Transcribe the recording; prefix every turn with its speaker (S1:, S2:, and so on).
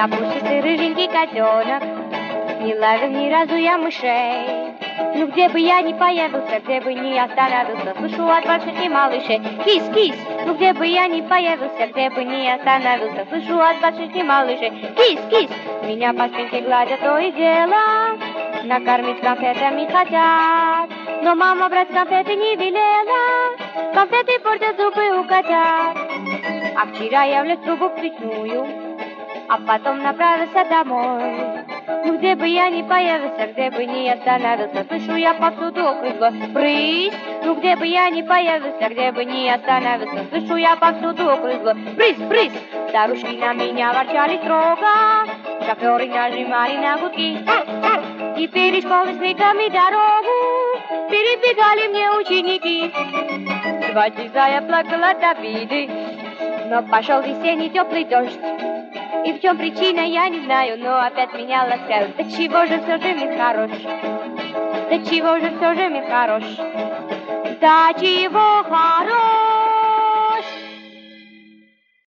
S1: Я пушистый рыженький котенок, не ловил ни разу я мышей. Ну где бы я ни появился, где бы ни остановился, слышу от больших и малышей: кис, кис. Ну где бы я ни появился, где бы ни остановился, слышу от больших и малышей: кис, кис. Меня по спинке гладят то и дело, накормить конфетами хотят, но мама брать конфеты не велела, конфеты портят зубы у котят. А вчера я влез в трубу плетную, а потом направился домой. Ну где бы я ни появился, где бы ни остановился, слышу я повсюду окрик брысь. Ну где бы я ни появился, где бы ни остановился, слышу я повсюду окрик брысь, брысь. Старушки на меня ворчали строго, шоферы нажимали на гудки, и перед школой с криками дорогу перебегали мне ученики. 2 часа я плакала от обиды, но пошел весенний теплый дождь. И в чем причина, я не знаю, но опять меня ласкают. Да чего же все же мир хорош? Да чего же все же мир хорош? Да чего хорош?